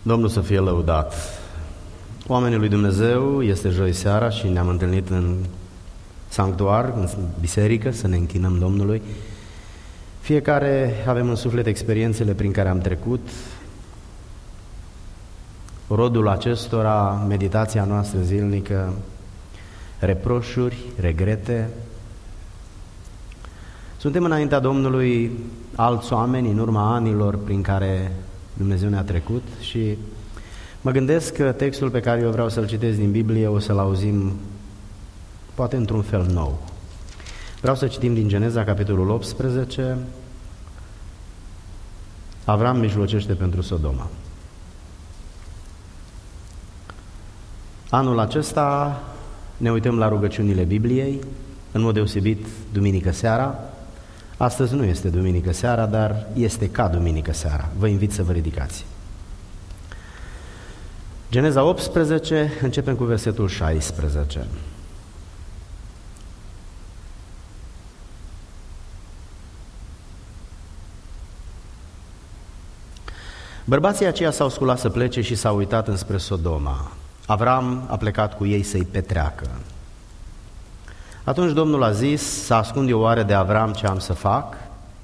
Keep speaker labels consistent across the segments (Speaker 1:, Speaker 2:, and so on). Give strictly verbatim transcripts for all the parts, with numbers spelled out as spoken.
Speaker 1: Domnul să fie lăudat. Oamenii lui Dumnezeu, este joi seara și ne-am întâlnit în sanctuar, în biserică, să ne închinăm Domnului. Fiecare avem în suflet experiențele prin care am trecut. Rodul acestora, meditația noastră zilnică, reproșuri, regrete. Suntem înaintea Domnului alți oameni în urma anilor prin care Dumnezeu ne-a trecut și mă gândesc că textul pe care eu vreau să-l citesc din Biblie o să-l auzim poate într-un fel nou. Vreau să citim din Geneza, capitolul optsprezece. Avram mijlocește pentru Sodoma. Anul acesta ne uităm la rugăciunile Bibliei, în mod deosebit duminică seara. Astăzi nu este duminică seara, dar este ca duminică seara. Vă invit să vă ridicați. Geneza optsprezece, începem cu versetul șaisprezece. Bărbații aceia s-au sculat să plece și s-au uitat înspre Sodoma. Avram a plecat cu ei să-i petreacă. Atunci Domnul a zis: să ascund eu oare de Avram ce am să fac?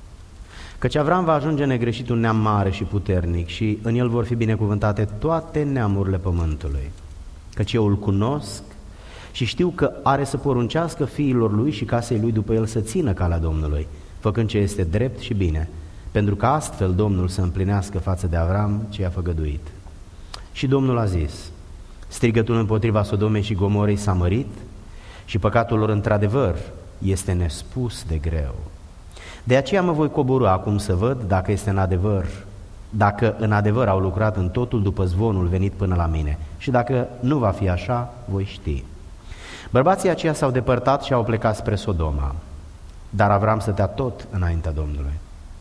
Speaker 1: Căci Avram va ajunge negreșit un neam mare și puternic și în el vor fi binecuvântate toate neamurile pământului. Căci eu îl cunosc și știu că are să poruncească fiilor lui și casei lui după el să țină calea Domnului, făcând ce este drept și bine, pentru că astfel Domnul să împlinească față de Avram ce i-a făgăduit. Și Domnul a zis: strigătul împotriva Sodomei și Gomorei s-a mărit și păcatul lor într-adevăr este nespus de greu. De aceea mă voi coborî acum să văd dacă este în adevăr, dacă în adevăr au lucrat în totul după zvonul venit până la mine, și dacă nu va fi așa, voi ști. Bărbații aceia s-au depărtat și au plecat spre Sodoma, dar Avram stătea tot înaintea Domnului.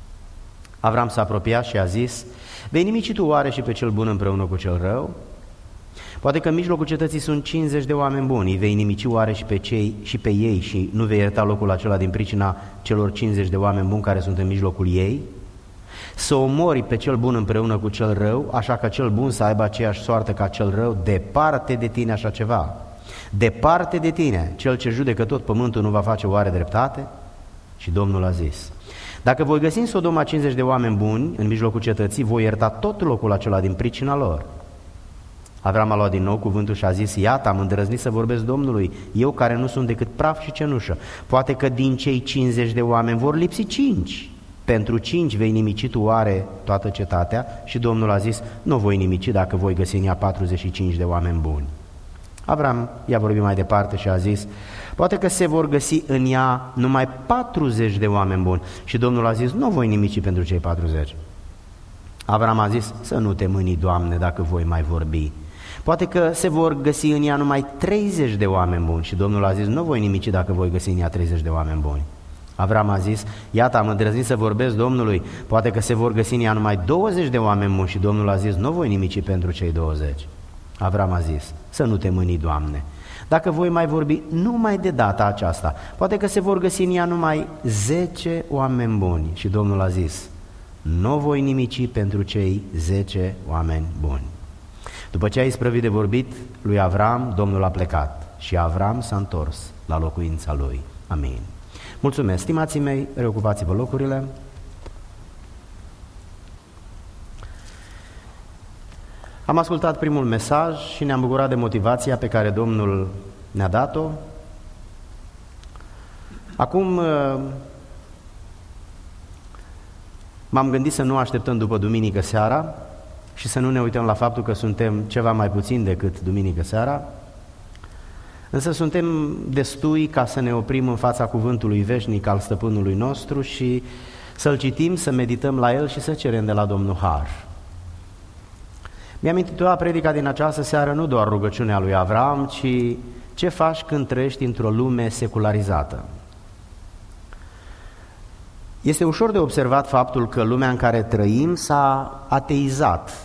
Speaker 1: Avram s-a apropiat și a zis: vei nimici tu oare și pe cel bun împreună cu cel rău? Poate că în mijlocul cetății sunt cincizeci de oameni buni, vei nimici oare și pe, cei, și pe ei și nu vei ierta locul acela din pricina celor cincizeci de oameni buni care sunt în mijlocul ei? Să omori pe cel bun împreună cu cel rău, așa că cel bun să aibă aceeași soartă ca cel rău? Departe de tine așa ceva! Departe de tine! Cel ce judecă tot pământul nu va face oare dreptate? Și Domnul a zis: dacă voi găsi în Sodoma cincizeci de oameni buni în mijlocul cetății, voi ierta tot locul acela din pricina lor. Avram a luat din nou cuvântul și a zis: iată, am îndrăznit să vorbesc Domnului, eu care nu sunt decât praf și cenușă. Poate că din cei cincizeci de oameni vor lipsi cinci. Pentru cinci vei nimici tu oare toată cetatea? Și Domnul a zis: nu voi nimici dacă voi găsi în ea patruzeci și cinci de oameni buni. Avram i-a vorbit mai departe și a zis: poate că se vor găsi în ea numai patruzeci de oameni buni. Și Domnul a zis: nu voi nimici pentru cei patruzeci. Avram a zis: să nu te mâni, Doamne, dacă voi mai vorbi. Poate că se vor găsi în ea numai treizeci de oameni buni. Și Domnul a zis: nu voi nimici dacă voi găsi în ea treizeci de oameni buni. Avram a zis: iată, am îndrăznit să vorbesc Domnului, poate că se vor găsi în ea numai douăzeci de oameni buni. Și Domnul a zis: nu voi nimici pentru cei douăzeci. Avram a zis: să nu te mâni, Doamne, dacă voi mai vorbi numai de data aceasta, poate că se vor găsi în ea numai zece oameni buni. Și Domnul a zis: nu voi nimici pentru cei zece oameni buni. După ce a isprăvit de vorbit lui Avram, Domnul a plecat și Avram s-a întors la locuința lui. Amin. Mulțumesc, stimații mei, reocupați-vă locurile. Am ascultat primul mesaj și ne-am bucurat de motivația pe care Domnul ne-a dat-o. Acum m-am gândit să nu așteptăm după duminică seara și să nu ne uităm la faptul că suntem ceva mai puțin decât duminică seara, însă suntem destui ca să ne oprim în fața cuvântului veșnic al stăpânului nostru și să-l citim, să medităm la el și să cerem de la Domnul har. Mi-am intitulat predica din această seară nu doar rugăciunea lui Avram, ci ce faci când trăiești într-o lume secularizată. Este ușor de observat faptul că lumea în care trăim s-a ateizat,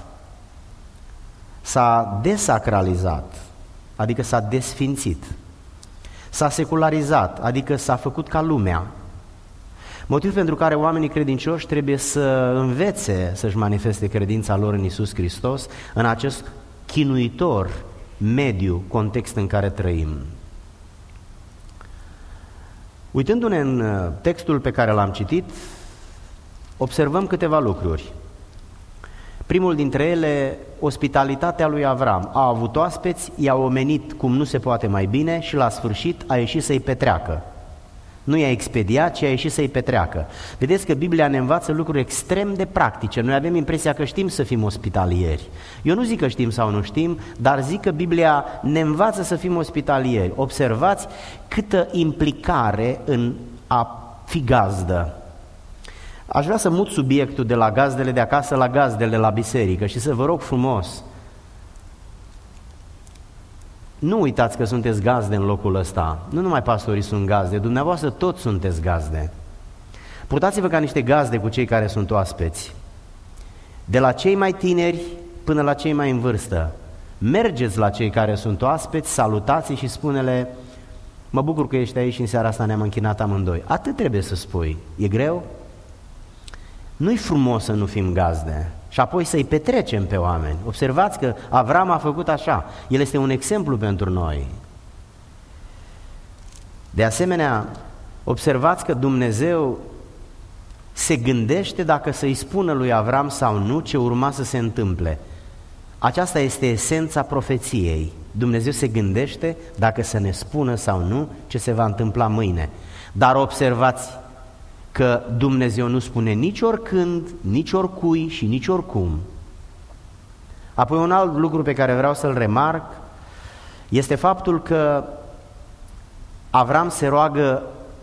Speaker 1: s-a desacralizat, adică s-a desfințit, s-a secularizat, adică s-a făcut ca lumea. Motiv pentru care oamenii credincioși trebuie să învețe să-și manifeste credința lor în Iisus Hristos în acest chinuitor mediu, context în care trăim. Uitându-ne în textul pe care l-am citit, observăm câteva lucruri. Primul dintre ele, ospitalitatea lui Avram. A avut oaspeți, i-a omenit cum nu se poate mai bine și la sfârșit a ieșit să-i petreacă. Nu i-a expediat, ci a ieșit să-i petreacă. Vedeți că Biblia ne învață lucruri extrem de practice. Noi avem impresia că știm să fim ospitalieri. Eu nu zic că știm sau nu știm, dar zic că Biblia ne învață să fim ospitalieri. Observați câtă implicare în a fi gazdă. Aș vrea să mut subiectul de la gazdele de acasă la gazdele la biserică și să vă rog frumos, nu uitați că sunteți gazde în locul ăsta. Nu numai pastorii sunt gazde, dumneavoastră toți sunteți gazde. Purtați-vă ca niște gazde cu cei care sunt oaspeți. De la cei mai tineri până la cei mai în vârstă. Mergeți la cei care sunt oaspeți, salutați și spune-le: mă bucur că ești aici și în seara asta ne-am închinat amândoi. Atât trebuie să spui. E greu? Nu-i frumos să nu fim gazde și apoi să-i petrecem pe oameni. Observați că Avram a făcut așa. El este un exemplu pentru noi. De asemenea, observați că Dumnezeu se gândește dacă să-i spună lui Avram sau nu ce urma să se întâmple. Aceasta este esența profeției. Dumnezeu se gândește dacă să ne spună sau nu ce se va întâmpla mâine. Dar observați că Dumnezeu nu spune nici oricând, nici oricui și nici oricum. Apoi un alt lucru pe care vreau să-l remarc este faptul că Avram se roagă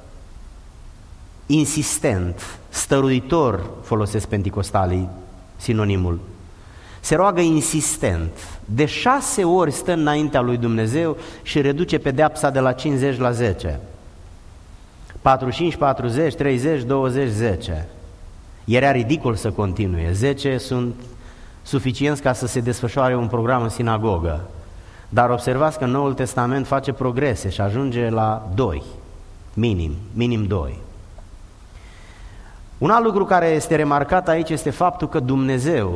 Speaker 1: insistent, stăruitor, folosesc penticostalii sinonimul, se roagă insistent, de șase ori stă înaintea lui Dumnezeu și reduce pedeapsa de la cincizeci la zece. patruzeci și cinci, patruzeci, treizeci, douăzeci, zece. Era ridicol să continue. zece sunt suficienți ca să se desfășoare un program în sinagogă. Dar observați că Noul Testament face progrese și ajunge la doi, minim, minim doi. Un alt lucru care este remarcat aici este faptul că Dumnezeu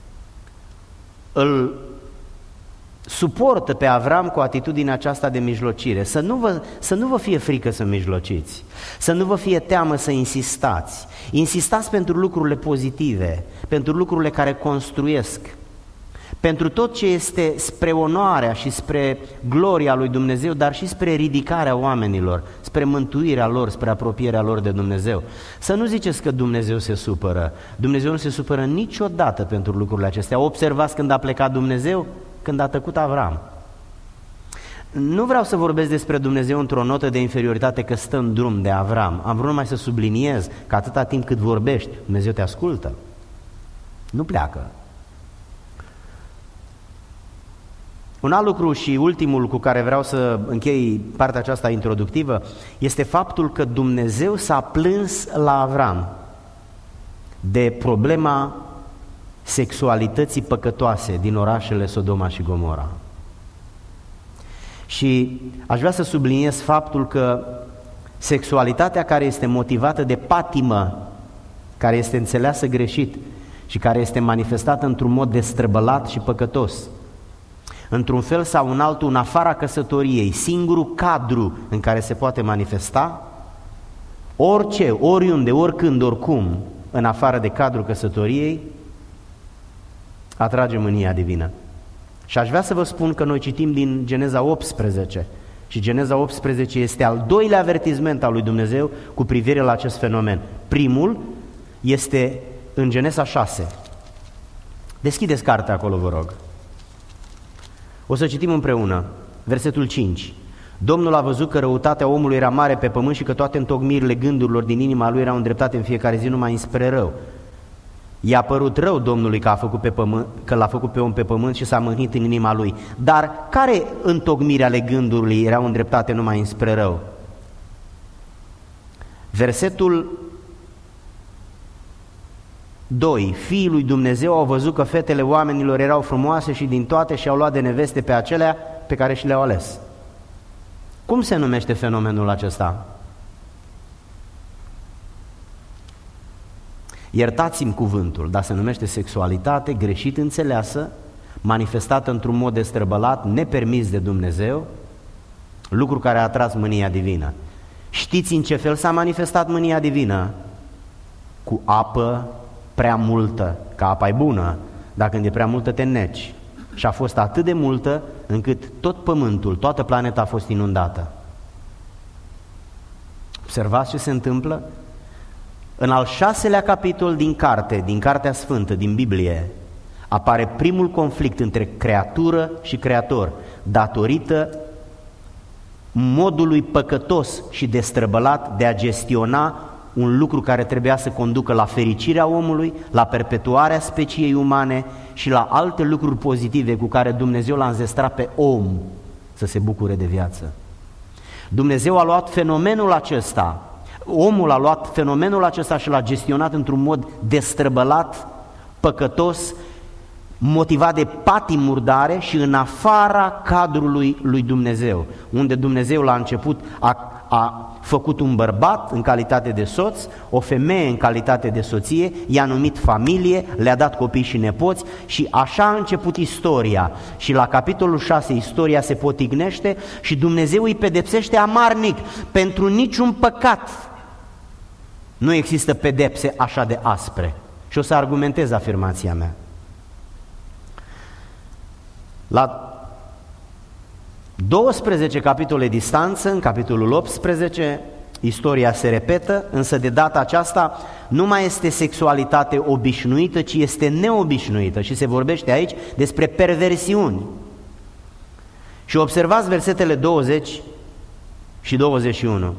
Speaker 1: îl suportă pe Avram cu atitudinea aceasta de mijlocire. Să nu vă, să nu vă fie frică să mijlociți, să nu vă fie teamă să insistați. Insistați pentru lucrurile pozitive, pentru lucrurile care construiesc, pentru tot ce este spre onoarea și spre gloria lui Dumnezeu, dar și spre ridicarea oamenilor, spre mântuirea lor, spre apropierea lor de Dumnezeu. Să nu ziceți că Dumnezeu se supără. Dumnezeu nu se supără niciodată pentru lucrurile acestea. Observați când a plecat Dumnezeu, când a tăcut Avram. Nu vreau să vorbesc despre Dumnezeu într-o notă de inferioritate că stă în drum de Avram. Am vrut numai să subliniez că atâta timp cât vorbești, Dumnezeu te ascultă. Nu pleacă. Un alt lucru și ultimul cu care vreau să închei partea aceasta introductivă este faptul că Dumnezeu s-a plâns la Avram de problema sexualității păcătoase din orașele Sodoma și Gomora. Și aș vrea să subliniez faptul că sexualitatea care este motivată de patimă, care este înțeleasă greșit și care este manifestată într-un mod destrăbălat și păcătos, într-un fel sau în altul, în afara căsătoriei, singurul cadru în care se poate manifesta, orice, oriunde, oricând, oricum, în afară de cadrul căsătoriei, atrage mânia divină. Și aș vrea să vă spun că noi citim din Geneza optsprezece și Geneza optsprezece este al doilea avertisment al lui Dumnezeu cu privire la acest fenomen. Primul este în Geneza șase. Deschideți cartea acolo, vă rog. O să citim împreună, versetul cinci. Domnul a văzut că răutatea omului era mare pe pământ și că toate întocmirile gândurilor din inima lui erau îndreptate în fiecare zi numai înspre rău. I-a părut rău Domnului că, a făcut pe pământ, că l-a făcut pe om pe pământ și s-a mâhnit în inima lui. Dar care întocmiri ale gândurilor erau îndreptate numai înspre rău? Versetul doi. Fiii lui Dumnezeu au văzut că fetele oamenilor erau frumoase și din toate și-au luat de neveste pe acelea pe care și le-au ales. Cum se numește fenomenul acesta? iertați-mi cuvântul, dar se numește sexualitate greșit înțeleasă, manifestată într-un mod destrăbălat, nepermis de Dumnezeu, lucru care a atras mânia divină. Știți în ce fel s-a manifestat mânia divină? Cu apă prea multă, că apa e bună, dar când e prea multă te înneci. Și a fost atât de multă încât tot pământul, toată planeta a fost inundată. Observați ce se întâmplă? În al șaselea capitol din carte, din Cartea Sfântă, din Biblie, apare primul conflict între creatură și creator, datorită modului păcătos și destrăbălat de a gestiona un lucru care trebuia să conducă la fericirea omului, la perpetuarea speciei umane și la alte lucruri pozitive cu care Dumnezeu l-a înzestrat pe om să se bucure de viață. Dumnezeu a luat fenomenul acesta, omul a luat fenomenul acesta și l-a gestionat într-un mod destrăbălat, păcătos, motivat de patii murdare și în afara cadrului lui Dumnezeu, unde Dumnezeu la început a, a făcut un bărbat în calitate de soț, o femeie în calitate de soție, i-a numit familie, le-a dat copii și nepoți și așa a început istoria. Și la capitolul șase istoria se potignește și Dumnezeu îi pedepsește amarnic pentru niciun păcat. Nu există pedepse așa de aspre. Și o să argumentez afirmația mea. La douăsprezece capitole distanță, în capitolul optsprezece, istoria se repetă, însă de data aceasta nu mai este sexualitate obișnuită, ci este neobișnuită și se vorbește aici despre perversiuni. Și observați versetele douăzeci și douăzeci și unu.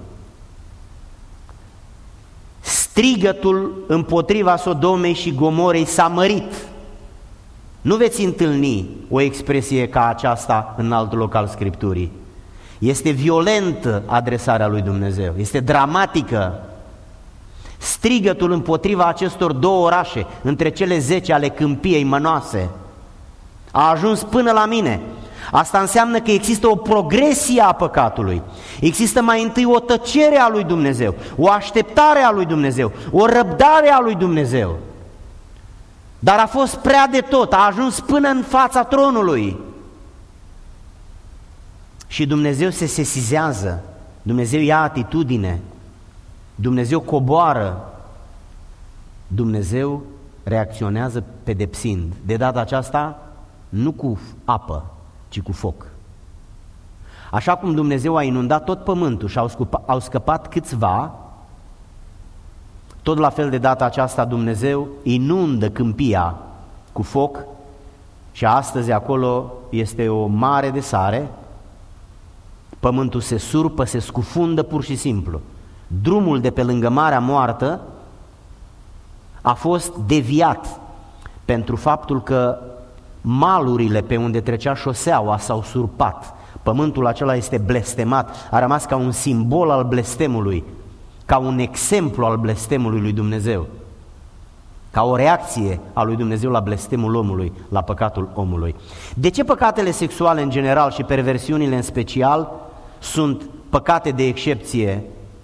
Speaker 1: Strigătul împotriva Sodomei și Gomorei s-a mărit. Nu veți întâlni o expresie ca aceasta în alt loc al Scripturii. Este violentă adresarea lui Dumnezeu, este dramatică. Strigătul împotriva acestor două orașe, între cele zece ale câmpiei mănoase, a ajuns până la mine. Asta înseamnă că există o progresie a păcatului. Există mai întâi o tăcere a lui Dumnezeu, o așteptare a lui Dumnezeu, o răbdare a lui Dumnezeu. Dar a fost prea de tot, a ajuns până în fața tronului. Și Dumnezeu se sesizează, Dumnezeu ia atitudine, Dumnezeu coboară, Dumnezeu reacționează pedepsind. De data aceasta, nu cu apă, ci cu foc. Așa cum Dumnezeu a inundat tot pământul și au, scupa, au scăpat câțiva, tot la fel de data aceasta Dumnezeu inundă câmpia cu foc și astăzi acolo este o mare de sare, pământul se surpă, se scufundă pur și simplu. Drumul de pe lângă Marea Moartă a fost deviat pentru faptul că malurile pe unde trecea șoseaua s-au surpat. Pământul acela este blestemat, a rămas ca un simbol al blestemului, ca un exemplu al blestemului lui Dumnezeu, ca o reacție a lui Dumnezeu la blestemul omului, la păcatul omului. De ce păcatele sexuale în general și perversiunile în special sunt păcate de excepție?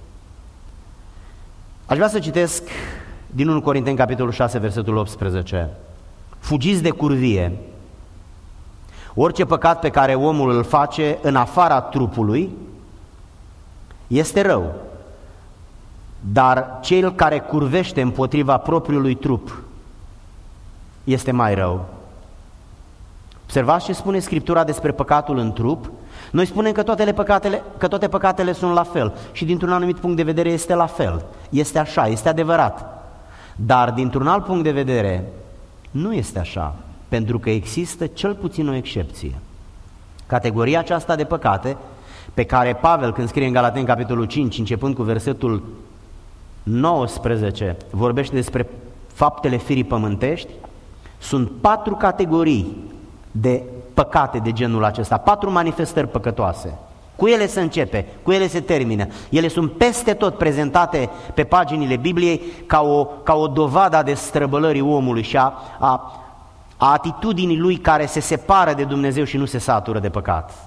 Speaker 1: Aș vrea să citesc din întâi Corinteni, capitolul șase, versetul optsprezece. Fugiți de curvie. Orice păcat pe care omul îl face în afara trupului este rău, dar cel care curvește împotriva propriului trup este mai rău. Observați ce spune Scriptura despre păcatul în trup? Noi spunem că toate păcatele, că toate păcatele sunt la fel și dintr-un anumit punct de vedere este la fel. Este așa, este adevărat. Dar dintr-un alt punct de vedere nu este așa, pentru că există cel puțin o excepție. Categoria aceasta de păcate pe care Pavel, când scrie în Galateni capitolul cinci, începând cu versetul nouăsprezece, vorbește despre faptele firii pământești, sunt patru categorii de păcate de genul acesta, patru manifestări păcătoase. Cu ele se începe, cu ele se termină. Ele sunt peste tot prezentate pe paginile Bibliei ca o, ca o dovadă a destrăbălării omului și a, a, a atitudinii lui care se separă de Dumnezeu și nu se satură de păcat.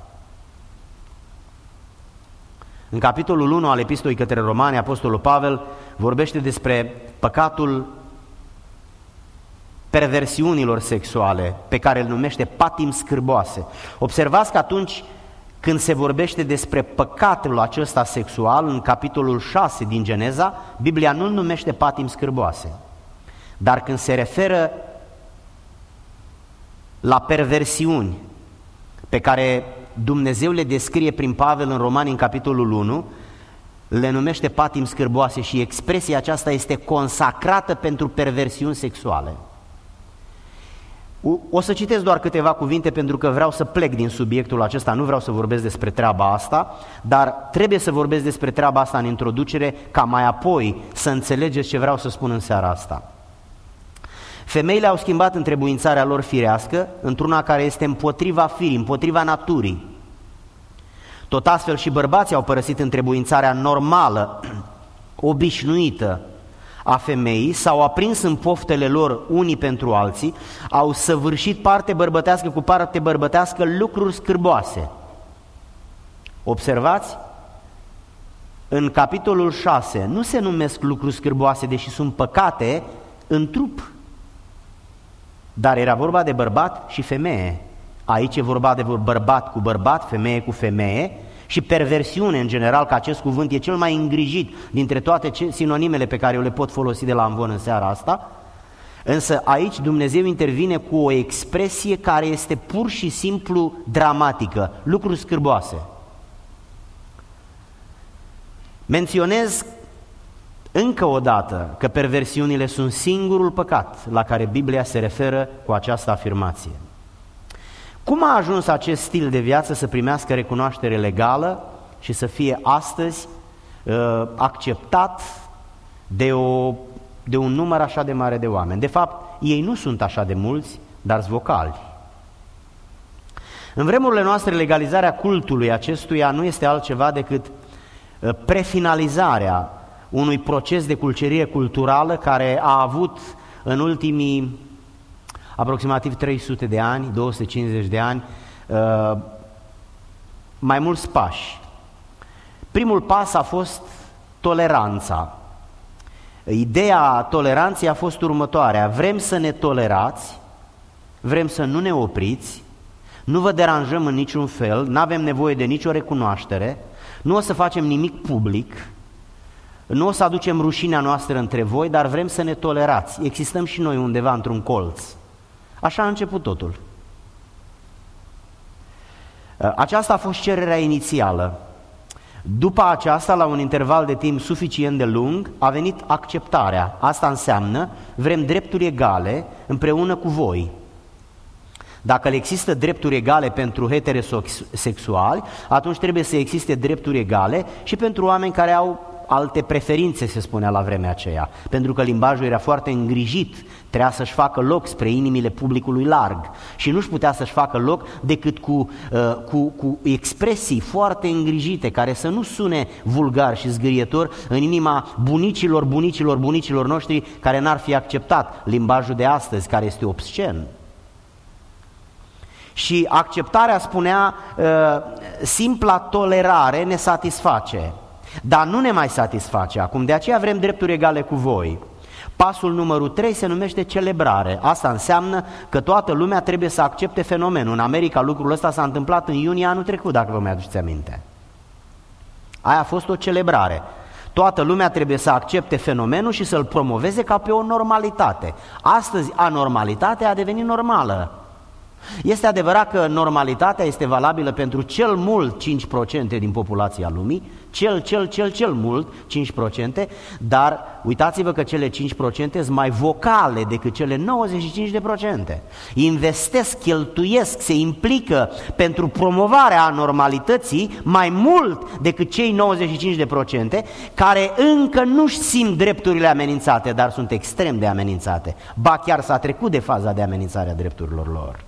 Speaker 1: În capitolul unu al Epistolei către Romani, Apostolul Pavel vorbește despre păcatul perversiunilor sexuale, pe care îl numește patimi scârboase. Observați că atunci când se vorbește despre păcatul acesta sexual, în capitolul șase din Geneza, Biblia nu îl numește patimi scârboase. Dar când se referă la perversiuni pe care Dumnezeu le descrie prin Pavel în Romani, în capitolul unu, le numește patimi scârboase și expresia aceasta este consacrată pentru perversiuni sexuale. O să citesc doar câteva cuvinte pentru că vreau să plec din subiectul acesta, nu vreau să vorbesc despre treaba asta, dar trebuie să vorbesc despre treaba asta în introducere ca mai apoi să înțelegeți ce vreau să spun în seara asta. Femeile au schimbat întrebuințarea lor firească într-una care este împotriva firii, împotriva naturii. Tot astfel și bărbații au părăsit întrebuințarea normală, obișnuită a femeii, s-au aprins în poftele lor unii pentru alții, au săvârșit parte bărbătească cu parte bărbătească lucruri scârboase. Observați? În capitolul șase nu se numesc lucruri scârboase, deși sunt păcate în trup. Dar era vorba de bărbat și femeie. Aici e vorba de bărbat cu bărbat, femeie cu femeie și perversiune în general, că acest cuvânt e cel mai îngrijit dintre toate sinonimele pe care eu le pot folosi de la amvon în seara asta. Însă aici Dumnezeu intervine cu o expresie care este pur și simplu dramatică, lucruri scârboase. Menționez încă o dată că perversiunile sunt singurul păcat la care Biblia se referă cu această afirmație. Cum a ajuns acest stil de viață să primească recunoaștere legală și să fie astăzi uh, acceptat de, o, de un număr așa de mare de oameni? De fapt, ei nu sunt așa de mulți, dar sunt vocali. În vremurile noastre, legalizarea cultului acestuia nu este altceva decât uh, prefinalizarea unui proces de cucerire culturală care a avut în ultimii aproximativ trei sute de ani, două sute cincizeci de ani, mai mulți pași. Primul pas a fost toleranța. Ideea toleranței a fost următoarea: vrem să ne tolerați, vrem să nu ne opriți, nu vă deranjăm în niciun fel, nu avem nevoie de nicio recunoaștere, nu o să facem nimic public, nu o să aducem rușinea noastră între voi, dar vrem să ne tolerați. Existăm și noi undeva într-un colț. Așa a început totul. Aceasta a fost cererea inițială. După aceasta, la un interval de timp suficient de lung, a venit acceptarea. Asta înseamnă, vrem drepturi egale împreună cu voi. Dacă le există drepturi egale pentru heterosexuali, atunci trebuie să existe drepturi egale și pentru oameni care au alte preferințe, se spunea la vremea aceea, pentru că limbajul era foarte îngrijit, trebuia să-și facă loc spre inimile publicului larg și nu-și putea să-și facă loc decât cu, uh, cu, cu expresii foarte îngrijite, care să nu sune vulgar și zgârietor în inima bunicilor, bunicilor, bunicilor noștri care n-ar fi acceptat limbajul de astăzi, care este obscen. Și acceptarea, spunea, uh, simpla tolerare ne satisface. Dar nu ne mai satisface acum, de aceea vrem drepturi egale cu voi. Pasul numărul trei se numește celebrare. Asta înseamnă că toată lumea trebuie să accepte fenomenul. În America lucrul ăsta s-a întâmplat în iunie anul trecut, dacă vă mai aduceți aminte. Aia a fost o celebrare. Toată lumea trebuie să accepte fenomenul și să-l promoveze ca pe o normalitate. Astăzi anormalitatea a devenit normală. Este adevărat că normalitatea este valabilă pentru cel mult cinci la sută din populația lumii, cel, cel, cel, cel mult cinci la sută, dar uitați-vă că cele cinci la sută sunt mai vocale decât cele nouăzeci și cinci la sută. Investesc, cheltuiesc, se implică pentru promovarea anormalității mai mult decât cei nouăzeci și cinci la sută care încă nu-și simt drepturile amenințate, dar sunt extrem de amenințate. Ba chiar s-a trecut de faza de amenințare a drepturilor lor.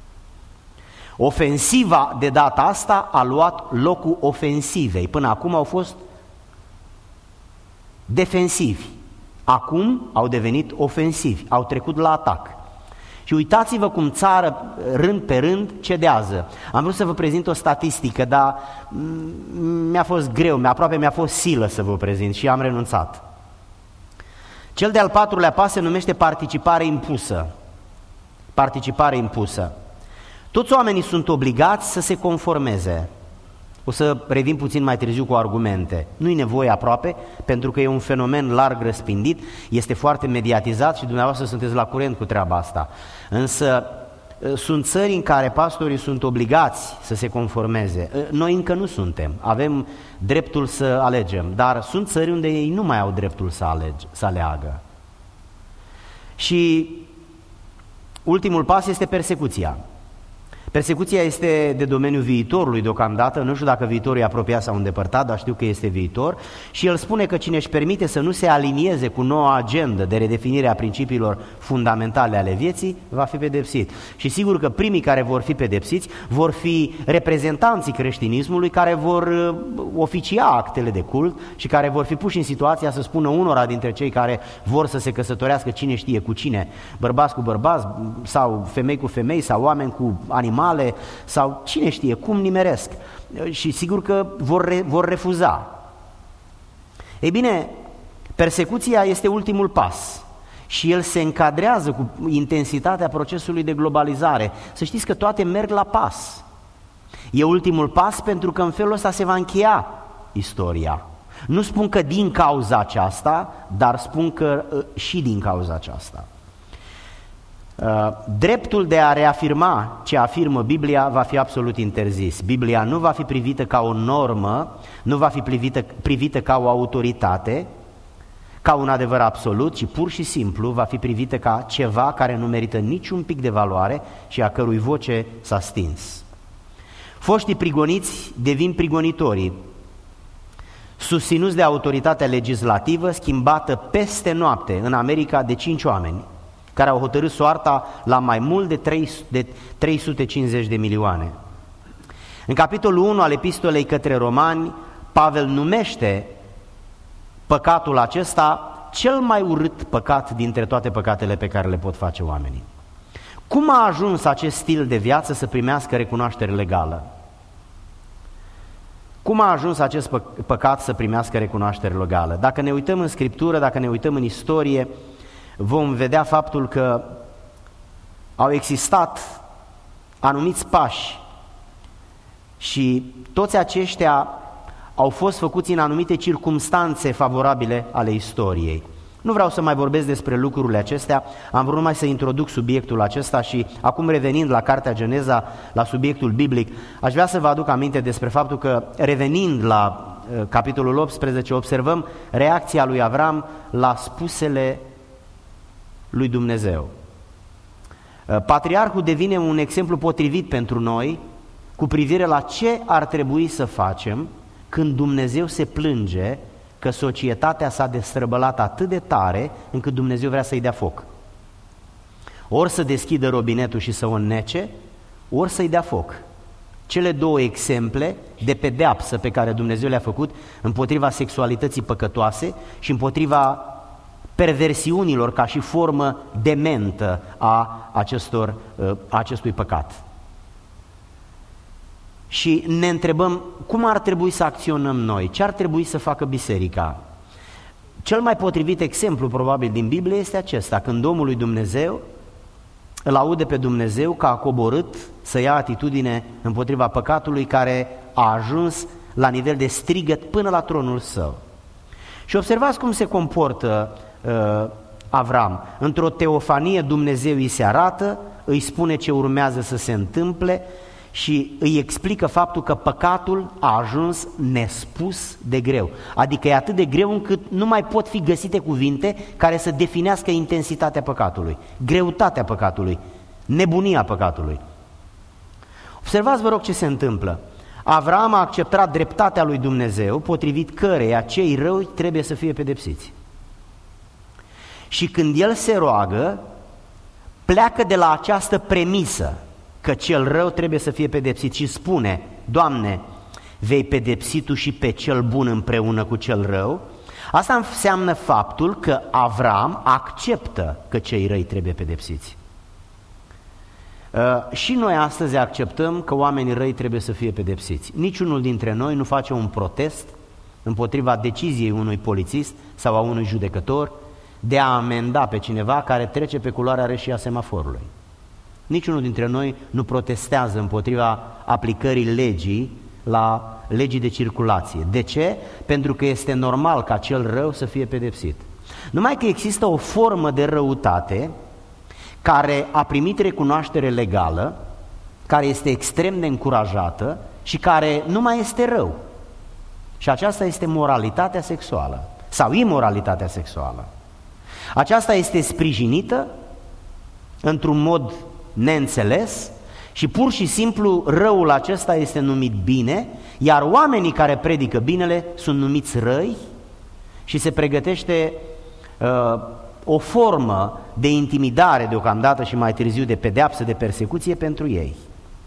Speaker 1: Ofensiva de data asta a luat locul ofensivei. Până acum au fost defensivi. Acum au devenit ofensivi, au trecut la atac. Și uitați-vă cum țară, rând pe rând, cedează. Am vrut să vă prezint o statistică, dar mi-a fost greu, aproape mi-a fost silă să vă prezint și am renunțat. Cel de-al patrulea pas se numește participare impusă. participare impusă. Toți oamenii sunt obligați să se conformeze. O să revin puțin mai târziu cu argumente. Nu-i nevoie aproape, pentru că e un fenomen larg răspândit, este foarte mediatizat și dumneavoastră sunteți la curent cu treaba asta. Însă sunt țări în care pastorii sunt obligați să se conformeze. Noi încă nu suntem, avem dreptul să alegem, dar sunt țări unde ei nu mai au dreptul să, alege, să aleagă. Și ultimul pas este persecuția. Persecuția este de domeniul viitorului deocamdată, nu știu dacă viitorul e apropiat sau îndepărtat, dar știu că este viitor, și el spune că cine își permite să nu se alinieze cu noua agendă de redefinire a principiilor fundamentale ale vieții, va fi pedepsit. Și sigur că primii care vor fi pedepsiți vor fi reprezentanții creștinismului care vor oficia actele de cult și care vor fi puși în situația să spună unora dintre cei care vor să se căsătorească cine știe cu cine, bărbați cu bărbați sau femei cu femei sau oameni cu animale sau cine știe cum nimeresc, și sigur că vor, re, vor refuza. Ei bine, persecuția este ultimul pas și el se încadrează cu intensitatea procesului de globalizare. Să știți că toate merg la pas. E ultimul pas pentru că în felul ăsta se va încheia istoria. Nu spun că din cauza aceasta, dar spun că și din cauza aceasta. Dreptul de a reafirma ce afirmă Biblia va fi absolut interzis. Biblia nu va fi privită ca o normă, nu va fi privită, privită ca o autoritate, ca un adevăr absolut, ci pur și simplu va fi privită ca ceva care nu merită niciun pic de valoare și a cărui voce s-a stins. Foștii prigoniți devin prigonitorii, susținuți de autoritatea legislativă schimbată peste noapte în America de cinci oameni, care au hotărât soarta la mai mult de trei sute cincizeci de milioane. În capitolul unu al epistolei către Romani, Pavel numește păcatul acesta cel mai urât păcat dintre toate păcatele pe care le pot face oamenii. Cum a ajuns acest stil de viață să primească recunoaștere legală? Cum a ajuns acest păcat să primească recunoaștere legală? Dacă ne uităm în Scriptură, dacă ne uităm în istorie, vom vedea faptul că au existat anumiți pași și toți aceștia au fost făcuți în anumite circumstanțe favorabile ale istoriei. Nu vreau să mai vorbesc despre lucrurile acestea, am vrut numai să introduc subiectul acesta și acum, revenind la Cartea Geneza, la subiectul biblic, aș vrea să vă aduc aminte despre faptul că, revenind la uh, capitolul optsprezece, observăm reacția lui Avram la spusele lui Dumnezeu. Patriarhul devine un exemplu potrivit pentru noi cu privire la ce ar trebui să facem când Dumnezeu se plânge că societatea s-a destrăbălat atât de tare încât Dumnezeu vrea să-i dea foc. Ori să deschidă robinetul și să o înnece, ori să-i dea foc. Cele două exemple de pedeapsă pe care Dumnezeu le-a făcut împotriva sexualității păcătoase și împotriva perversiunilor ca și formă dementă a acestor, a acestui păcat. Și ne întrebăm cum ar trebui să acționăm noi, ce ar trebui să facă biserica. Cel mai potrivit exemplu probabil din Biblie este acesta, când omul lui Dumnezeu îl aude pe Dumnezeu că a coborât să ia atitudine împotriva păcatului care a ajuns la nivel de strigăt până la tronul său. Și observați cum se comportă uh, Avram. Într-o teofanie Dumnezeu îi se arată, îi spune ce urmează să se întâmple și îi explică faptul că păcatul a ajuns nespus de greu. Adică e atât de greu încât nu mai pot fi găsite cuvinte care să definească intensitatea păcatului, greutatea păcatului, nebunia păcatului. Observați, vă rog, ce se întâmplă. Avram a acceptat dreptatea lui Dumnezeu, potrivit căreia cei răi trebuie să fie pedepsiți. Și când el se roagă, pleacă de la această premisă că cel rău trebuie să fie pedepsit și spune: Doamne, vei pedepsi Tu și pe cel bun împreună cu cel rău? Asta înseamnă faptul că Avram acceptă că cei răi trebuie pedepsiți. Uh, și noi astăzi acceptăm că oamenii răi trebuie să fie pedepsiți. Niciunul dintre noi nu face un protest împotriva deciziei unui polițist sau a unui judecător de a amenda pe cineva care trece pe culoarea roșie a semaforului. Niciunul dintre noi nu protestează împotriva aplicării legii la legii de circulație. De ce? Pentru că este normal ca cel rău să fie pedepsit. Numai că există o formă de răutate care a primit recunoaștere legală, care este extrem de încurajată și care nu mai este rău. Și aceasta este moralitatea sexuală sau imoralitatea sexuală. Aceasta este sprijinită într-un mod neînțeles și pur și simplu răul acesta este numit bine, iar oamenii care predică binele sunt numiți răi și se pregătește uh, o formă de intimidare deocamdată și mai târziu de pedeapsă, de persecuție pentru ei.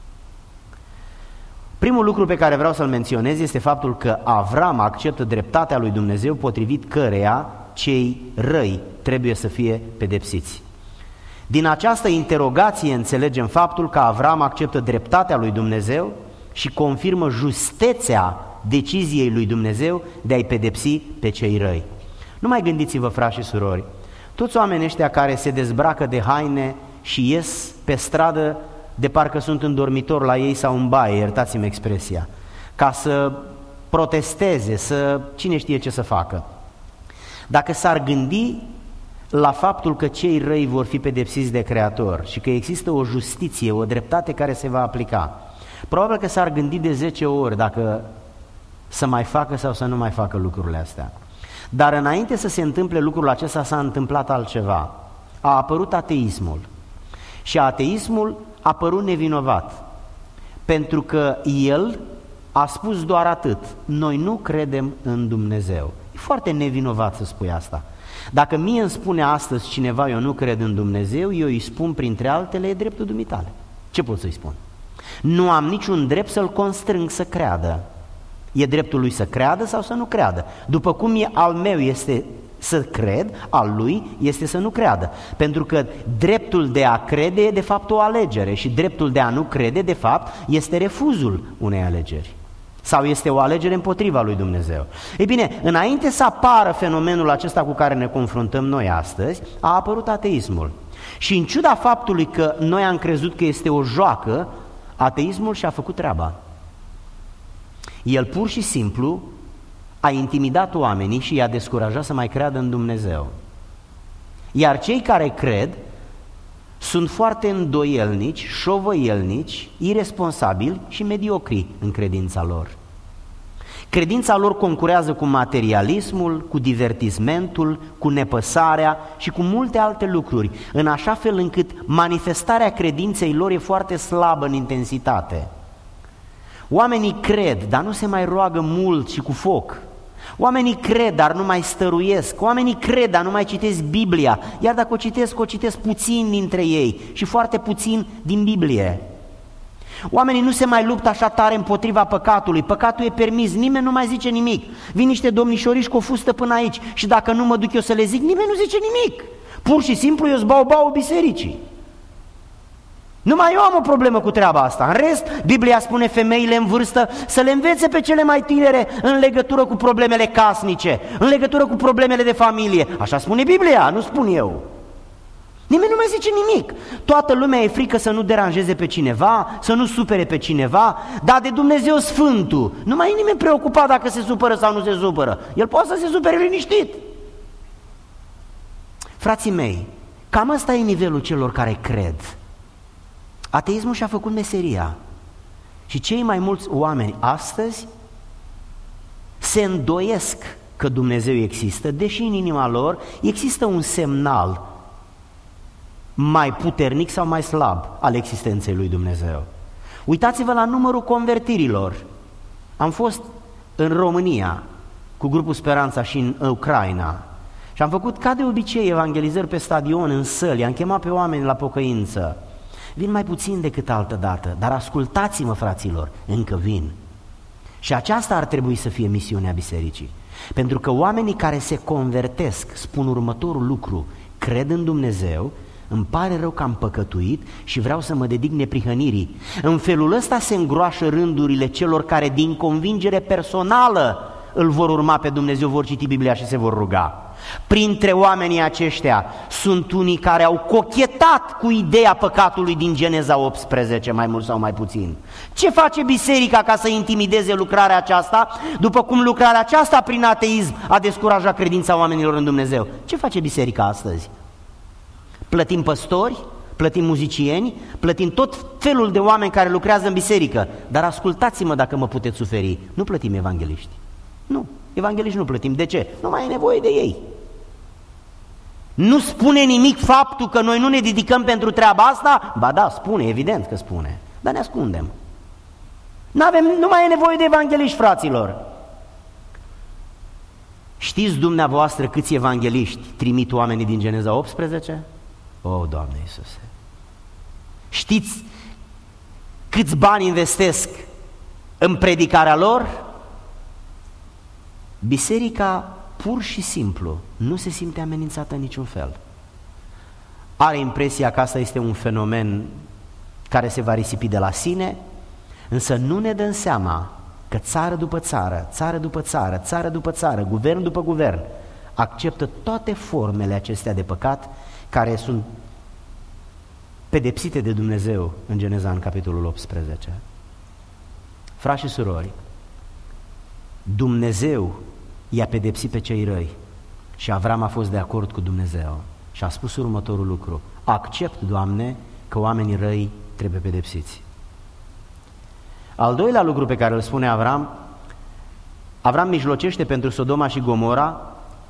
Speaker 1: Primul lucru pe care vreau să-l menționez este faptul că Avram acceptă dreptatea lui Dumnezeu potrivit căreia cei răi trebuie să fie pedepsiți. Din această interogație înțelegem faptul că Avram acceptă dreptatea lui Dumnezeu și confirmă justețea deciziei lui Dumnezeu de a-i pedepsi pe cei răi. Nu mai gândiți-vă, frați și surori, toți oamenii ăștia care se dezbracă de haine și ies pe stradă de parcă sunt în dormitor la ei sau în baie, iertați-mi expresia, ca să protesteze, să cine știe ce să facă. Dacă s-ar gândi la faptul că cei răi vor fi pedepsiți de Creator și că există o justiție, o dreptate care se va aplica, probabil că s-ar gândi de zece ori dacă să mai facă sau să nu mai facă lucrurile astea. Dar înainte să se întâmple lucrul acesta s-a întâmplat altceva. A apărut ateismul și ateismul a apărut nevinovat, pentru că el a spus doar atât: noi nu credem în Dumnezeu. E foarte nevinovat să spui asta. Dacă mie îmi spune astăzi cineva eu nu cred în Dumnezeu, eu îi spun printre altele, e dreptul dumitale. Ce pot să-i spun? Nu am niciun drept să-l constrâng să creadă. E dreptul lui să creadă sau să nu creadă. După cum e al meu este să cred, al lui este să nu creadă. Pentru că dreptul de a crede e de fapt o alegere și dreptul de a nu crede de fapt este refuzul unei alegeri. Sau este o alegere împotriva lui Dumnezeu. Ei bine, înainte să apară fenomenul acesta cu care ne confruntăm noi astăzi, a apărut ateismul. Și în ciuda faptului că noi am crezut că este o joacă, ateismul și-a făcut treaba. El pur și simplu a intimidat oamenii și i-a descurajat să mai creadă în Dumnezeu. Iar cei care cred sunt foarte îndoielnici, șovăielnici, iresponsabili și mediocri în credința lor. Credința lor concurează cu materialismul, cu divertismentul, cu nepăsarea și cu multe alte lucruri, în așa fel încât manifestarea credinței lor e foarte slabă în intensitate. Oamenii cred, dar nu se mai roagă mult și cu foc. Oamenii cred, dar nu mai stăruiesc. Oamenii cred, dar nu mai citesc Biblia. Iar dacă o citesc, o citesc puțin dintre ei și foarte puțin din Biblie. Oamenii nu se mai luptă așa tare împotriva păcatului. Păcatul e permis, nimeni nu mai zice nimic. Vin niște domnișoriși cu o fustă până aici și dacă nu mă duc eu să le zic, nimeni nu zice nimic. Pur și simplu eu zbau-bau bisericii. Numai eu am o problemă cu treaba asta. În rest, Biblia spune femeile în vârstă să le învețe pe cele mai tinere în legătură cu problemele casnice, în legătură cu problemele de familie. Așa spune Biblia, nu spun eu. Nimeni nu mai zice nimic. Toată lumea e frică să nu deranjeze pe cineva, să nu supere pe cineva, dar de Dumnezeu Sfântul nu mai e nimeni preocupat dacă se supără sau nu se supără. El poate să se supere liniștit. Frații mei, cam ăsta e nivelul celor care cred. Ateismul și-a făcut meseria și cei mai mulți oameni astăzi se îndoiesc că Dumnezeu există, deși în inima lor există un semnal mai puternic sau mai slab al existenței lui Dumnezeu. Uitați-vă la numărul convertirilor. Am fost în România cu grupul Speranța și în Ucraina și am făcut ca de obicei evangelizări pe stadion, în săli, am chemat pe oameni la pocăință. Vin mai puțin decât altă dată, dar ascultați-mă, fraților, încă vin. Și aceasta ar trebui să fie misiunea bisericii. Pentru că oamenii care se convertesc spun următorul lucru: cred în Dumnezeu, îmi pare rău că am păcătuit și vreau să mă dedic neprihănirii. În felul ăsta se îngroașă rândurile celor care din convingere personală îl vor urma pe Dumnezeu, vor citi Biblia și se vor ruga. Printre oamenii aceștia sunt unii care au cochetat setat cu ideea păcatului din Geneza optsprezece, mai mult sau mai puțin. Ce face biserica ca să intimideze lucrarea aceasta, după cum lucrarea aceasta prin ateism a descurajat credința oamenilor în Dumnezeu? Ce face biserica astăzi? Plătim păstori, plătim muzicieni, plătim tot felul de oameni care lucrează în biserică, dar ascultați-mă dacă mă puteți suferi, nu plătim evangeliști. Nu, evangeliști nu plătim. De ce? Nu mai e nevoie de ei. Nu spune nimic faptul că noi nu ne dedicăm pentru treaba asta? Ba da, spune, evident că spune, dar ne ascundem. N-avem, nu mai e nevoie de evangeliști, fraților. Știți dumneavoastră câți evangeliști trimit oamenii din Geneza optsprezece? O, Doamne Iisuse! Știți câți bani investesc în predicarea lor? Biserica pur și simplu nu se simte amenințată în niciun fel. Are impresia că asta este un fenomen care se va risipi de la sine, însă nu ne dăm seama că țară după țară, țară după țară, țară după țară, guvern după guvern, acceptă toate formele acestea de păcat care sunt pedepsite de Dumnezeu în Geneza, în capitolul optsprezece. Frați și surori, Dumnezeu i-a pedepsit pe cei răi și Avram a fost de acord cu Dumnezeu și a spus următorul lucru: accept, Doamne, că oamenii răi trebuie pedepsiți. Al doilea lucru pe care îl spune Avram, Avram mijlocește pentru Sodoma și Gomora.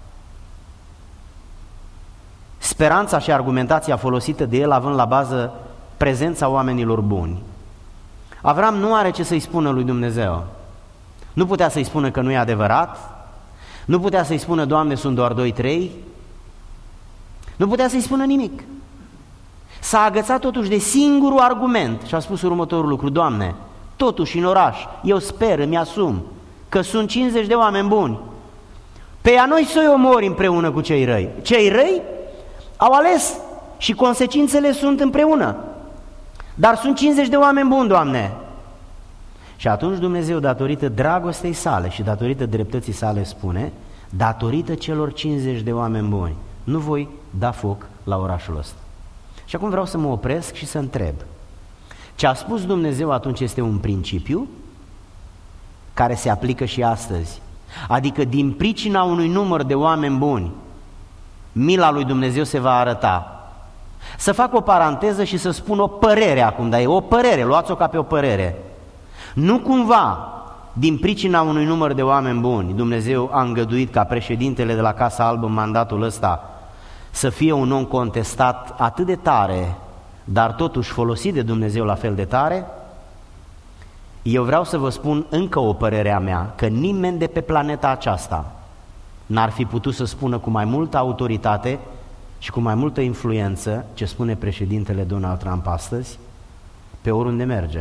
Speaker 1: Speranța și argumentația folosită de el având la bază prezența oamenilor buni. Avram nu are ce să-i spună lui Dumnezeu. Nu putea să-i spună că nu e adevărat, nu putea să-i spună, Doamne, sunt doar doi, trei, nu putea să-i spună nimic. S-a agățat totuși de singurul argument și a spus următorul lucru: Doamne, totuși în oraș, eu sper, îmi asum că sunt cincizeci de oameni buni. Pe ea noi să-i omori împreună cu cei răi. Cei răi au ales și consecințele sunt împreună. Dar sunt cincizeci de oameni buni, Doamne. Și atunci Dumnezeu, datorită dragostei sale și datorită dreptății sale, spune: datorită celor cincizeci de oameni buni, nu voi da foc la orașul ăsta. Și acum vreau să mă opresc și să întreb: ce a spus Dumnezeu atunci este un principiu care se aplică și astăzi? Adică din pricina unui număr de oameni buni, mila lui Dumnezeu se va arăta. Să fac o paranteză și să spun o părere acum, dar e o părere, luați-o ca pe o părere. Nu cumva, din pricina unui număr de oameni buni, Dumnezeu a îngăduit ca președintele de la Casa Albă în mandatul ăsta să fie un om contestat atât de tare, dar totuși folosit de Dumnezeu la fel de tare? Eu vreau să vă spun încă o părere a mea, că nimeni de pe planeta aceasta n-ar fi putut să spună cu mai multă autoritate și cu mai multă influență ce spune președintele Donald Trump astăzi, pe oriunde merge.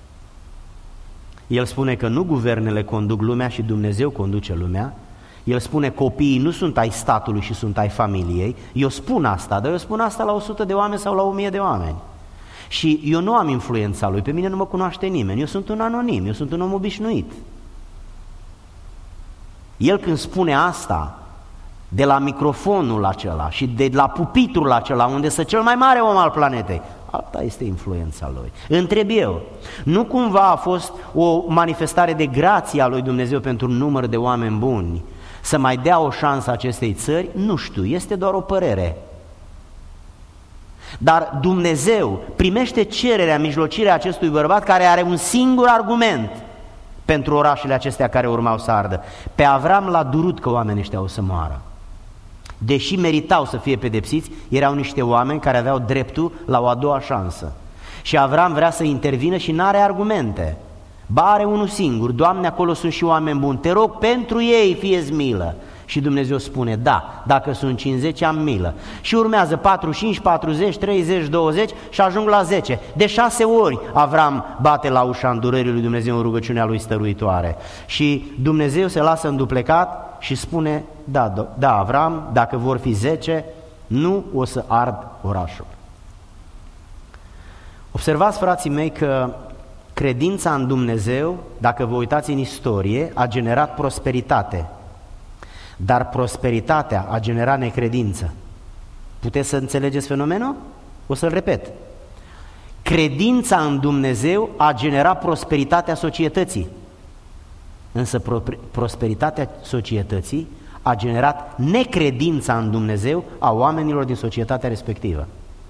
Speaker 1: El spune că nu guvernele conduc lumea și Dumnezeu conduce lumea. El spune copiii nu sunt ai statului și sunt ai familiei. Eu spun asta, dar eu spun asta la o sută de oameni sau la o mie de oameni. Și eu nu am influența lui, pe mine nu mă cunoaște nimeni, eu sunt un anonim, eu sunt un om obișnuit. El când spune asta, de la microfonul acela și de la pupitrul acela, unde este cel mai mare om al planetei, alta este influența lui. Întreb eu, nu cumva a fost o manifestare de grație a lui Dumnezeu pentru un număr de oameni buni să mai dea o șansă acestei țări? Nu știu, este doar o părere. Dar Dumnezeu primește cererea, mijlocirea acestui bărbat care are un singur argument pentru orașele acestea care urmau să ardă. Pe Avram l-a durut că oamenii ăștia o să moară. Deși meritau să fie pedepsiți, erau niște oameni care aveau dreptul la o a doua șansă. Și Avram vrea să intervină și n-are argumente. Ba, are unul singur: Doamne, acolo sunt și oameni buni, te rog, pentru ei fie-ți milă. Și Dumnezeu spune: da, dacă sunt cincizeci am milă. Și urmează patruzeci și cinci, patruzeci, treizeci, douăzeci și ajung la zece. De șase ori Avram bate la ușa îndurării lui Dumnezeu în rugăciunea lui stăruitoare. Și Dumnezeu se lasă înduplecat și spune: da, da, Avram, dacă vor fi zece, nu o să ard orașul. Observați, frații mei, că credința în Dumnezeu, dacă vă uitați în istorie, a generat prosperitate. Dar prosperitatea a generat necredință. Puteți să înțelegeți fenomenul? O să-l repet. Credința în Dumnezeu a generat prosperitatea societății, însă prosperitatea societății a generat necredința în Dumnezeu a oamenilor din societatea respectivă.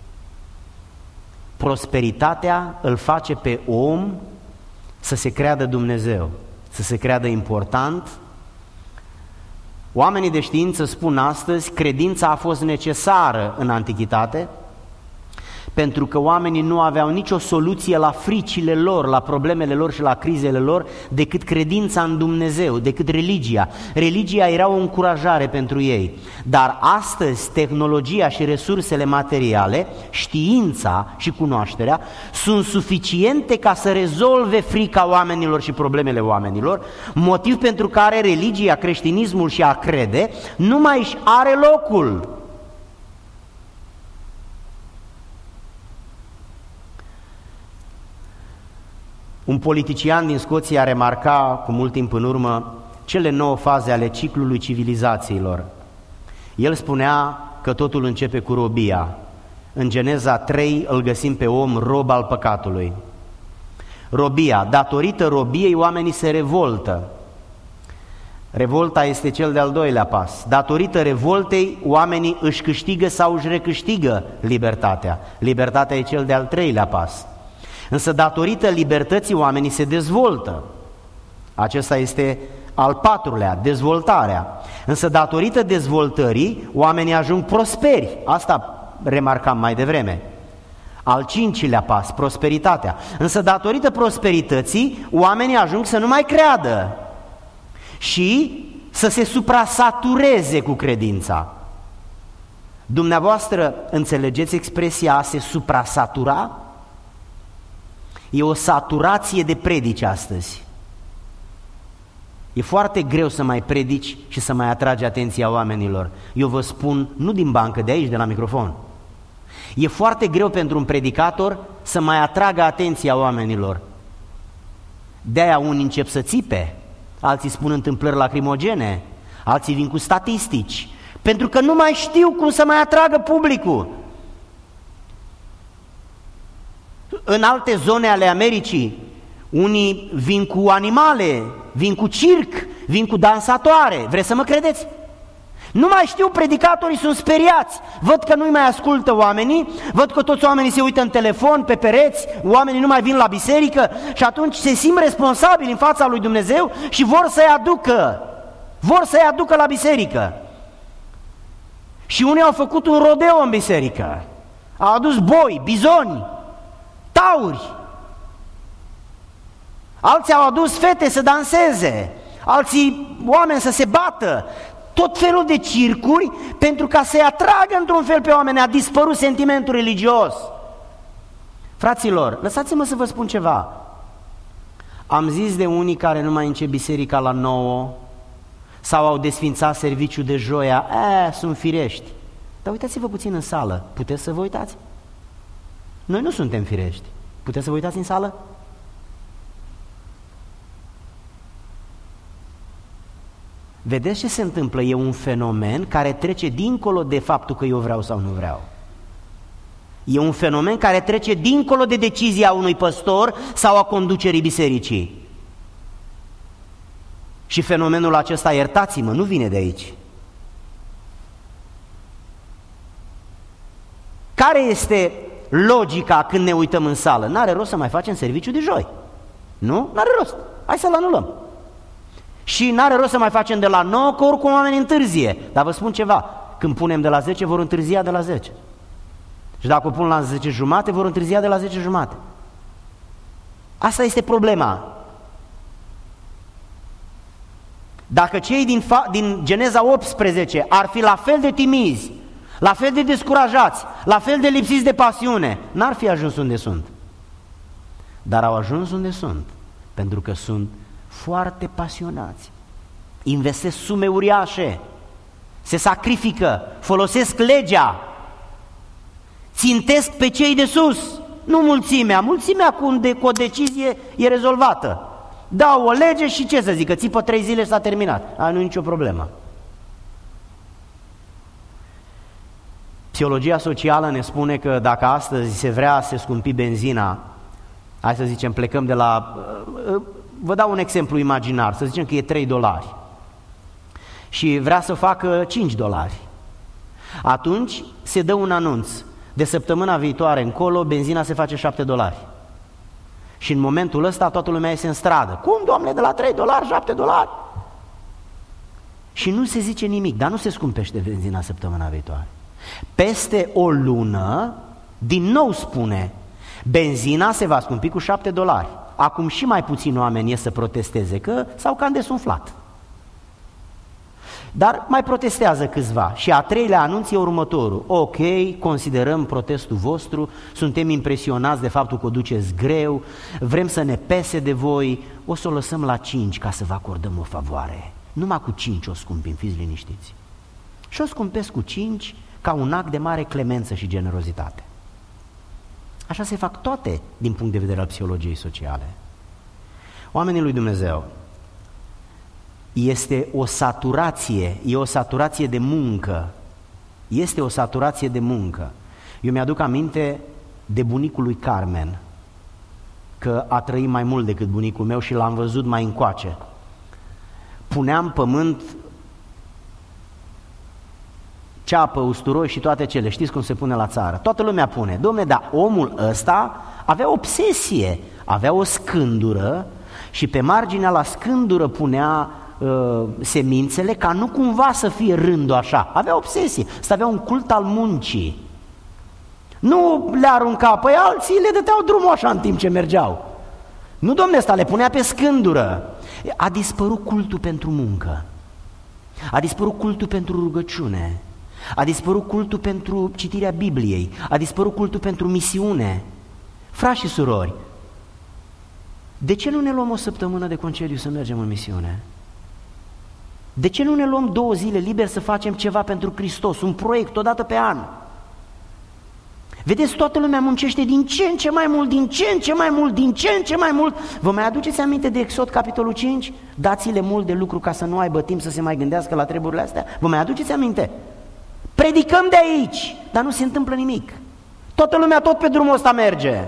Speaker 1: Prosperitatea îl face pe om să se creadă Dumnezeu, să se creadă important. Oamenii de știință spun astăzi, credința a fost necesară în antichitate, pentru că oamenii nu aveau nicio soluție la fricile lor, la problemele lor și la crizele lor, decât credința în Dumnezeu, decât religia. Religia era o încurajare pentru ei. Dar astăzi tehnologia și resursele materiale, știința și cunoașterea, sunt suficiente ca să rezolve frica oamenilor și problemele oamenilor, motiv pentru care religia, creștinismul și a crede nu mai își are locul. Un politician din Scoția remarca cu mult timp în urmă cele nouă faze ale ciclului civilizațiilor. El spunea că totul începe cu robia. În Geneza trei îl găsim pe om rob al păcatului. Robia, datorită robiei oamenii se revoltă. Revolta este cel de-al doilea pas. Datorită revoltei oamenii își câștigă sau își recâștigă libertatea. Libertatea e cel de-al treilea pas. Însă datorită libertății oamenii se dezvoltă. Acesta este al patrulea, dezvoltarea. Însă datorită dezvoltării oamenii ajung prosperi. Asta remarcam mai devreme. Al cincilea pas, prosperitatea. Însă datorită prosperității oamenii ajung să nu mai creadă și să se suprasatureze cu credința. Dumneavoastră înțelegeți expresia a se suprasatura? E o saturație de predici astăzi. E foarte greu să mai predici și să mai atragi atenția oamenilor. Eu vă spun, nu din bancă, de aici, de la microfon. E foarte greu pentru un predicator să mai atragă atenția oamenilor. De-aia unii încep să țipe, alții spun întâmplări lacrimogene, alții vin cu statistici, pentru că nu mai știu cum să mai atragă publicul. În alte zone ale Americii, unii vin cu animale, vin cu circ, vin cu dansatoare. Vreți să mă credeți? Nu mai știu, predicatorii sunt speriați. Văd că nu-i mai ascultă oamenii, văd că toți oamenii se uită în telefon, pe pereți, oamenii nu mai vin la biserică și atunci se simt responsabili în fața lui Dumnezeu și vor să-i aducă, vor să-i aducă la biserică. Și unii au făcut un rodeo în biserică, au adus boi, bizoni, tauri. Alții au adus fete să danseze, alții oameni să se bată, tot felul de circuri pentru ca să-i atragă într-un fel pe oameni. A dispărut sentimentul religios. Fraților, lăsați-mă să vă spun ceva. Am zis de unii care nu mai încep biserica la nouă sau au desfințat serviciul de joia, e, sunt firești. Dar uitați-vă puțin în sală, puteți să vă uitați? Noi nu suntem firești. Puteți să vă uitați în sală? Vedeți ce se întâmplă? E un fenomen care trece dincolo de faptul că eu vreau sau nu vreau. E un fenomen care trece dincolo de decizia unui păstor sau a conducerii bisericii. Și fenomenul acesta, iertați-mă, nu vine de aici. Care este logica când ne uităm în sală? N-are rost să mai facem serviciu de joi. Nu? N-are rost. Hai să-l anulăm. Și n-are rost să mai facem de la nouă, că oricum oamenii întârzie. Dar vă spun ceva, când punem de la zece, vor întârzia de la zece. Și dacă o pun la zece jumate, vor întârzia de la zece jumate. Asta este problema. Dacă cei din, din Geneza optsprezece ar fi la fel de timizi, la fel de descurajați, la fel de lipsiți de pasiune, n-ar fi ajuns unde sunt. Dar au ajuns unde sunt, pentru că sunt foarte pasionați, investesc sume uriașe, se sacrifică, folosesc legea, țintesc pe cei de sus, nu mulțimea. Mulțimea cu, un de, cu o decizie e rezolvată. Dau o lege și ce să zică, țipă trei zile și s-a terminat. A, nu e nicio problemă. Psihologia socială ne spune că dacă astăzi se vrea să scumpi benzina, hai să zicem, plecăm de la... Vă dau un exemplu imaginar, să zicem că e trei dolari și vrea să facă cinci dolari. Atunci se dă un anunț. De săptămâna viitoare încolo, benzina se face șapte dolari. Și în momentul ăsta toată lumea iese în stradă. Cum, Doamne, de la trei dolari, șapte dolari? Și nu se zice nimic, dar nu se scumpește benzina săptămâna viitoare. Peste o lună, din nou spune, benzina se va scumpi cu șapte dolari. Acum și mai puțini oameni ies să protesteze, că s-au cam desumflat. Dar mai protestează câțiva și a treilea anunț e următorul. Ok, considerăm protestul vostru, suntem impresionați de faptul că o duceți greu, vrem să ne pese de voi, o să o lăsăm la cinci ca să vă acordăm o favoare. Numai cu cinci o scumpim, fiți liniștiți. Și o scumpesc cu cinci ca un act de mare clemență și generozitate. Așa se fac toate din punct de vedere al psihologiei sociale. Oamenii lui Dumnezeu, este o saturație, e o saturație de muncă, este o saturație de muncă. Eu mi-aduc aminte de bunicul lui Carmen, că a trăit mai mult decât bunicul meu și l-am văzut mai încoace. Puneam pământ, ceapă, usturoi și toate cele, știți cum se pune la țară, toată lumea pune. Dom'le, dar omul ăsta avea obsesie, avea o scândură și pe marginea la scândură punea uh, semințele ca nu cumva să fie rândul așa, avea obsesie, să avea un cult al muncii. Nu le arunca pe alții, le dădeau drumul așa în timp ce mergeau. Nu, dom'le, ăsta le punea pe scândură. A dispărut cultul pentru muncă, a dispărut cultul pentru rugăciune, a dispărut cultul pentru citirea Bibliei, a dispărut cultul pentru misiune. Frați și surori, de ce nu ne luăm o săptămână de concediu să mergem în misiune? De ce nu ne luăm două zile liber să facem ceva pentru Hristos, un proiect odată pe an? Vedeți, toată lumea muncește din ce în ce mai mult, din ce în ce mai mult, din ce în ce mai mult. Vă mai aduceți aminte de Exod, capitolul cinci? Dați-le mult de lucru ca să nu aibă timp să se mai gândească la treburile astea? Vă mai aduceți aminte? Predicăm de aici, dar nu se întâmplă nimic. Toată lumea tot pe drumul ăsta merge.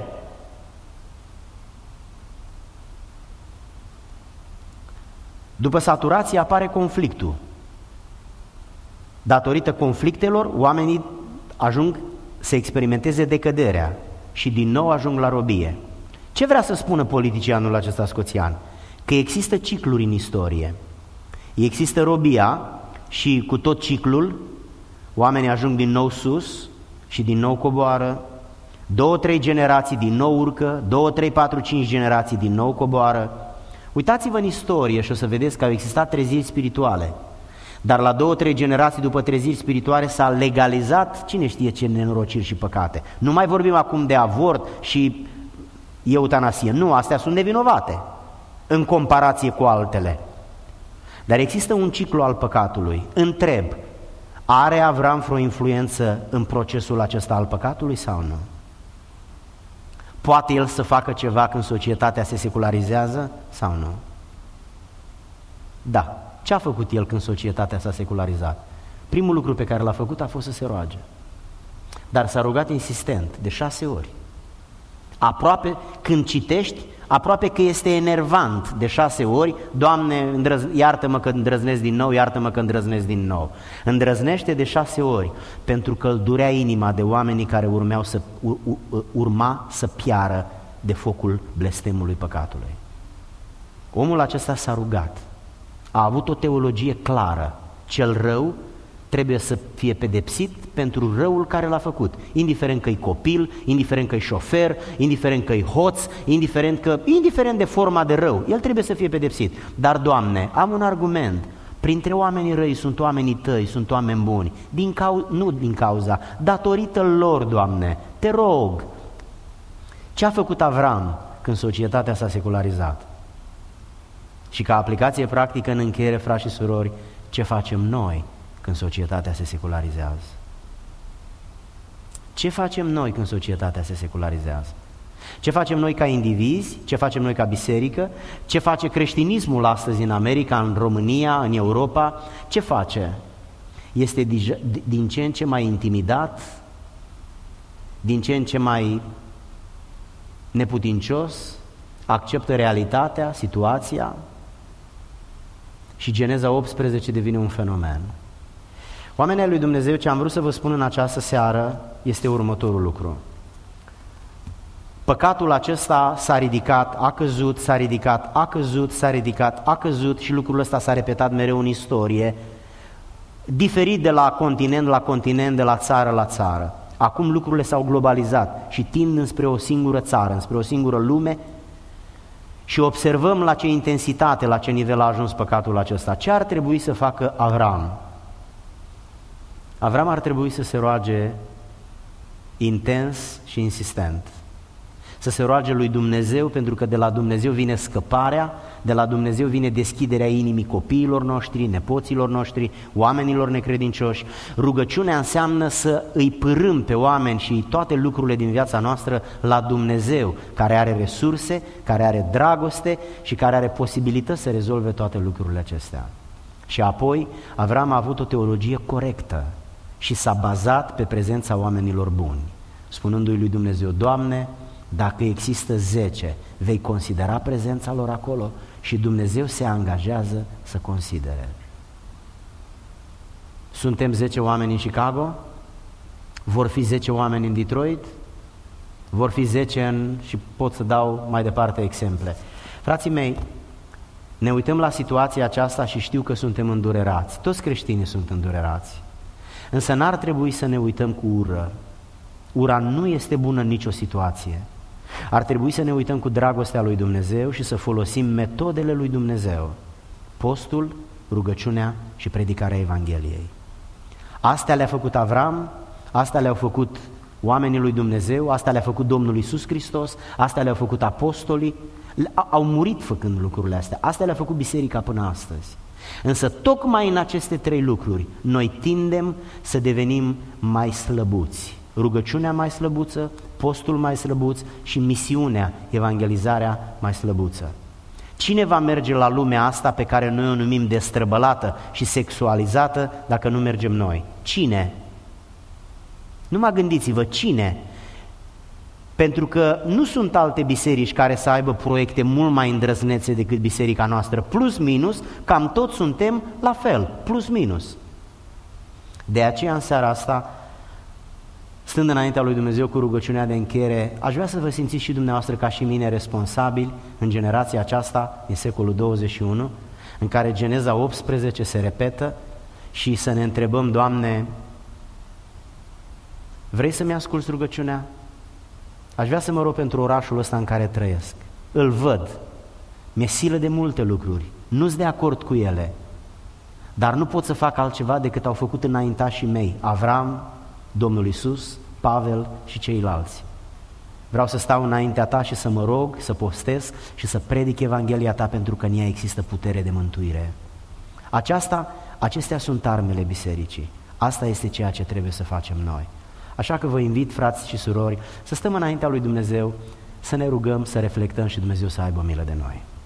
Speaker 1: După saturație apare conflictul. Datorită conflictelor, oamenii ajung să experimenteze decăderea și din nou ajung la robie. Ce vrea să spună politicianul acesta scoțian? Că există cicluri în istorie. Există robia și cu tot ciclul oamenii ajung din nou sus și din nou coboară, două, trei generații din nou urcă, două, trei, patru, cinci generații din nou coboară. Uitați-vă în istorie și o să vedeți că au existat treziri spirituale. Dar la două, trei generații după treziri spirituale s-a legalizat cine știe ce nenorociri și păcate. Nu mai vorbim acum de avort și eutanasie. Nu, astea sunt nevinovate în comparație cu altele. Dar există un ciclu al păcatului. Întreb, are Avram vreo influență în procesul acesta al păcatului sau nu? Poate el să facă ceva când societatea se secularizează sau nu? Da. Ce a făcut el când societatea s-a secularizat? Primul lucru pe care l-a făcut a fost să se roage. Dar s-a rugat insistent, de șase ori. Aproape, când citești, aproape că este enervant de șase ori, Doamne, îndrăz... iartă-mă că îndrăznesc din nou, iartă-mă că îndrăznesc din nou. Îndrăznește de șase ori, pentru că îl durea inima de oamenii care urmeau să, urma să piară de focul blestemului păcatului. Omul acesta s-a rugat. A avut o teologie clară. Cel rău trebuie să fie pedepsit pentru răul care l-a făcut, indiferent că-i copil, indiferent că-i șofer, indiferent că-i hoț, indiferent, că, indiferent de forma de rău, el trebuie să fie pedepsit. Dar, Doamne, am un argument. Printre oamenii răi sunt oamenii Tăi, sunt oameni buni, din cau- nu din cauza, datorită lor, Doamne, Te rog. Ce a făcut Avram când societatea s-a secularizat? Și ca aplicație practică în încheiere, frați și surori, ce facem noi când societatea se secularizează? Ce facem noi când societatea se secularizează? Ce facem noi ca indivizi? Ce facem noi ca biserică? Ce face creștinismul astăzi în America, în România, în Europa? Ce face? Este din ce în ce mai intimidat din ce în ce mai neputincios, acceptă realitatea, situația și Geneza optsprezece devine un fenomen. Oamenii lui Dumnezeu, ce am vrut să vă spun în această seară este următorul lucru. Păcatul acesta s-a ridicat, a căzut, s-a ridicat, a căzut, s-a ridicat, a căzut și lucrul ăsta s-a repetat mereu în istorie, diferit de la continent la continent, de la țară la țară. Acum lucrurile s-au globalizat și tind înspre o singură țară, înspre o singură lume și observăm la ce intensitate, la ce nivel a ajuns păcatul acesta. Ce ar trebui să facă Avram? Avram ar trebui să se roage intens și insistent. Să se roage lui Dumnezeu, pentru că de la Dumnezeu vine scăparea, de la Dumnezeu vine deschiderea inimii copiilor noștri, nepoților noștri, oamenilor necredincioși. Rugăciunea înseamnă să îi pârâm pe oameni și toate lucrurile din viața noastră la Dumnezeu, care are resurse, care are dragoste și care are posibilități să rezolve toate lucrurile acestea. Și apoi Avram a avut o teologie corectă și s-a bazat pe prezența oamenilor buni, spunându-i lui Dumnezeu: Doamne, dacă există zece, vei considera prezența lor acolo? Și Dumnezeu se angajează să considere. Suntem zece oameni în Chicago? Vor fi zece oameni în Detroit? Vor fi zece în... și pot să dau mai departe exemple. Frații mei, ne uităm la situația aceasta și știu că suntem îndurerați. Toți creștinii sunt îndurerați. Însă n-ar trebui să ne uităm cu ură. Ura nu este bună în nicio situație. Ar trebui să ne uităm cu dragostea lui Dumnezeu și să folosim metodele lui Dumnezeu: postul, rugăciunea și predicarea Evangheliei. Astea le-a făcut Avram, astea le-au făcut oamenii lui Dumnezeu, astea le-a făcut Domnul Iisus Hristos, astea le-au făcut apostolii, au murit făcând lucrurile astea, astea le-a făcut biserica până astăzi. Însă tocmai în aceste trei lucruri noi tindem să devenim mai slăbuți. Rugăciunea mai slăbuță, postul mai slăbuț și misiunea, evangelizarea mai slăbuță. Cine va merge la lumea asta pe care noi o numim destrăbălată și sexualizată dacă nu mergem noi? Cine? Numai gândiți-vă, cine? Pentru că nu sunt alte biserici care să aibă proiecte mult mai îndrăznețe decât biserica noastră, plus minus, cam toți suntem la fel, plus minus. De aceea în seara asta, stând înaintea lui Dumnezeu cu rugăciunea de încheiere, aș vrea să vă simțiți și dumneavoastră ca și mine responsabili în generația aceasta, din secolul douăzeci și unu, în care Geneza optsprezece se repetă și să ne întrebăm: Doamne, vrei să-mi asculți rugăciunea? Aș vrea să mă rog pentru orașul ăsta în care trăiesc. Îl văd, mi-e silă de multe lucruri, nu-s de acord cu ele, dar nu pot să fac altceva decât au făcut înaintașii mei, Avram, Domnul Iisus, Pavel și ceilalți. Vreau să stau înaintea ta și să mă rog, să postez și să predic Evanghelia ta, pentru că în ea există putere de mântuire. Aceasta, acestea sunt armele bisericii. Asta este ceea ce trebuie să facem noi. Așa că vă invit, frați și surori, să stăm înaintea lui Dumnezeu, să ne rugăm, să reflectăm și Dumnezeu să aibă milă de noi.